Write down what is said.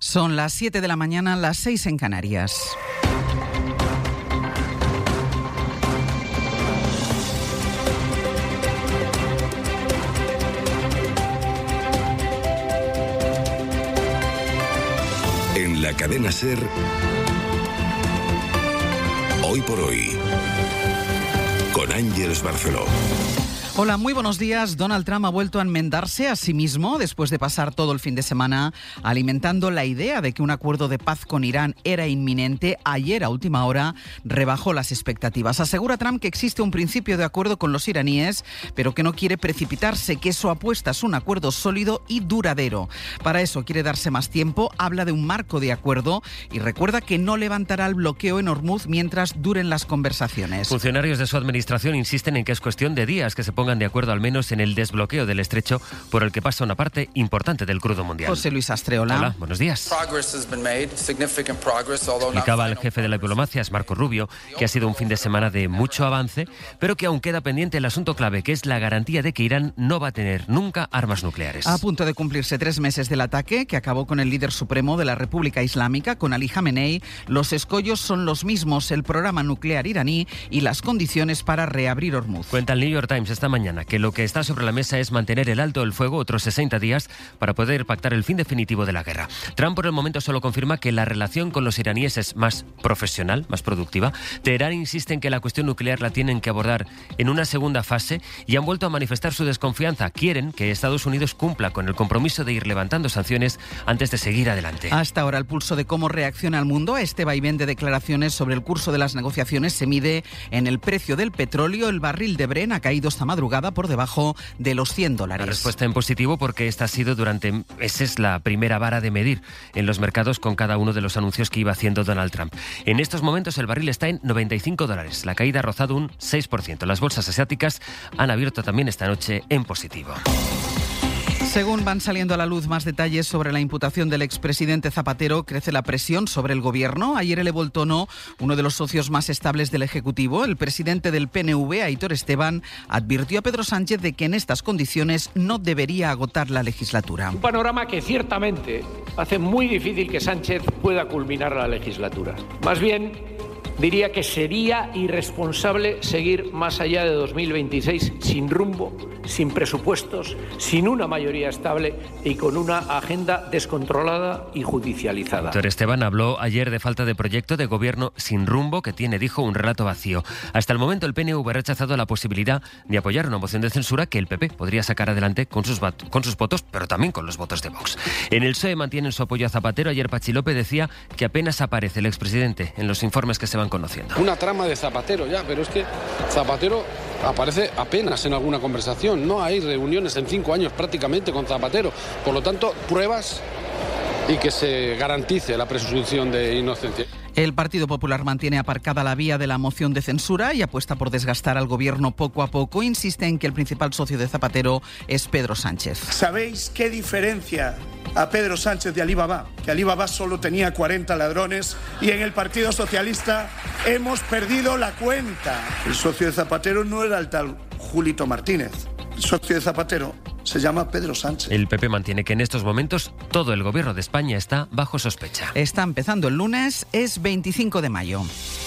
Son las 7 de la mañana, las 6 en Canarias. En la cadena SER, Hoy por Hoy, con Ángeles Barceló. Hola, muy buenos días. Donald Trump ha vuelto a enmendarse a sí mismo después de pasar todo el fin de semana alimentando la idea de que un acuerdo de paz con Irán era inminente. Ayer, a última hora, rebajó las expectativas. Asegura Trump que existe un principio de acuerdo con los iraníes, pero que no quiere precipitarse, que su apuesta es un acuerdo sólido y duradero. Para eso quiere darse más tiempo, habla de un marco de acuerdo y recuerda que no levantará el bloqueo en Hormuz mientras duren las conversaciones. Funcionarios de su administración insisten en que es cuestión de días que se pongan de acuerdo al menos en el desbloqueo del estrecho por el que pasa una parte importante del crudo mundial. José Luis Astreola. Hola, buenos días. Explicaba el jefe de la diplomacia, Marco Rubio, que ha sido un fin de semana de mucho avance, pero que aún queda pendiente el asunto clave, que es la garantía de que Irán no va a tener nunca armas nucleares. A punto de cumplirse 3 meses del ataque que acabó con el líder supremo de la República Islámica, con Ali Jamenei, los escollos son los mismos: el programa nuclear iraní y las condiciones para reabrir Hormuz. Cuenta el New York Times esta mañana que lo que está sobre la mesa es mantener el alto del fuego otros 60 días para poder pactar el fin definitivo de la guerra. Trump por el momento solo confirma que la relación con los iraníes es más profesional, más productiva. Teherán insiste en que la cuestión nuclear la tienen que abordar en una segunda fase y han vuelto a manifestar su desconfianza. Quieren que Estados Unidos cumpla con el compromiso de ir levantando sanciones antes de seguir adelante. Hasta ahora el pulso de cómo reacciona el mundo a este vaivén de declaraciones sobre el curso de las negociaciones se mide en el precio del petróleo. El barril de Brent ha caído esta madrugada por debajo de los $100. La respuesta en positivo porque esta ha sido durante meses la primera vara de medir en los mercados con cada uno de los anuncios que iba haciendo Donald Trump. En estos momentos el barril está en $95. La caída ha rozado un 6%. Las bolsas asiáticas han abierto también esta noche en positivo. Según van saliendo a la luz más detalles sobre la imputación del expresidente Zapatero, crece la presión sobre el gobierno. Ayer elevó el tono uno de los socios más estables del Ejecutivo. El presidente del PNV, Aitor Esteban, advirtió a Pedro Sánchez de que en estas condiciones no debería agotar la legislatura. Un panorama que ciertamente hace muy difícil que Sánchez pueda culminar la legislatura. Más bien, diría que sería irresponsable seguir más allá de 2026 sin rumbo, sin presupuestos, sin una mayoría estable y con una agenda descontrolada y judicializada. Aitor Esteban habló ayer de falta de proyecto de gobierno sin rumbo que tiene, dijo, un relato vacío. Hasta el momento el PNV ha rechazado la posibilidad de apoyar una moción de censura que el PP podría sacar adelante con sus votos, pero también con los votos de Vox. En el PSOE mantienen su apoyo a Zapatero. Ayer Patxi López decía que apenas aparece el expresidente en los informes que se van conociendo. Una trama de Zapatero ya, pero es que Zapatero aparece apenas en alguna conversación. No hay reuniones en 5 años prácticamente con Zapatero. Por lo tanto, pruebas y que se garantice la presunción de inocencia. El Partido Popular mantiene aparcada la vía de la moción de censura y apuesta por desgastar al gobierno poco a poco. Insiste en que el principal socio de Zapatero es Pedro Sánchez. ¿Sabéis qué diferencia a Pedro Sánchez de Ali Baba? Que Ali Baba solo tenía 40 ladrones y en el Partido Socialista hemos perdido la cuenta. El socio de Zapatero no era el tal Julito Martínez. El socio de Zapatero se llama Pedro Sánchez. El PP mantiene que en estos momentos todo el gobierno de España está bajo sospecha. Está empezando el lunes, es 25 de mayo.